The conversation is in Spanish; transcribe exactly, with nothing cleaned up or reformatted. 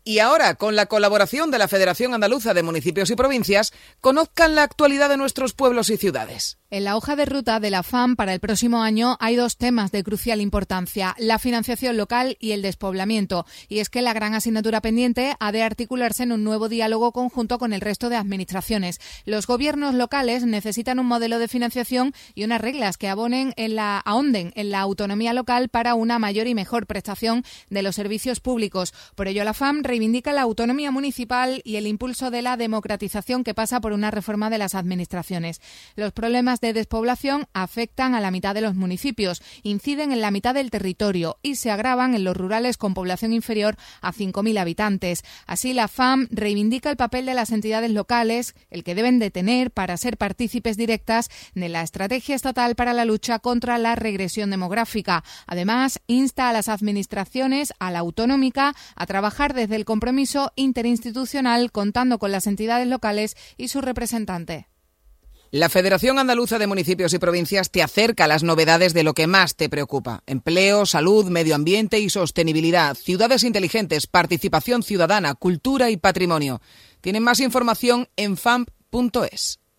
Y ahora, con la colaboración de la Federación Andaluza de Municipios y Provincias, conozcan la actualidad de nuestros pueblos y ciudades. En la hoja de ruta de la F A M para el próximo año hay dos temas de crucial importancia, la financiación local y el despoblamiento. Y es que la gran asignatura pendiente ha de articularse en un nuevo diálogo conjunto con el resto de administraciones. Los gobiernos locales necesitan un modelo de financiación y unas reglas que abonen en la, ahonden en la autonomía local para una mayor y mejor prestación de los servicios públicos. Por ello, la F A M reivindica la autonomía municipal y el impulso de la democratización que pasa por una reforma de las administraciones. Los problemas de despoblación afectan a la mitad de los municipios, inciden en la mitad del territorio y se agravan en los rurales con población inferior a cinco mil habitantes. Así, la F A M reivindica el papel de las entidades locales, el que deben de tener para ser partícipes directas de la estrategia estatal para la lucha contra la regresión demográfica. Además, insta a las administraciones, a la autonómica, a trabajar desde el compromiso interinstitucional contando con las entidades locales y sus representantes. La Federación Andaluza de Municipios y Provincias te acerca a las novedades de lo que más te preocupa. Empleo, salud, medio ambiente y sostenibilidad, ciudades inteligentes, participación ciudadana, cultura y patrimonio. Tienen más información en F A M punto es.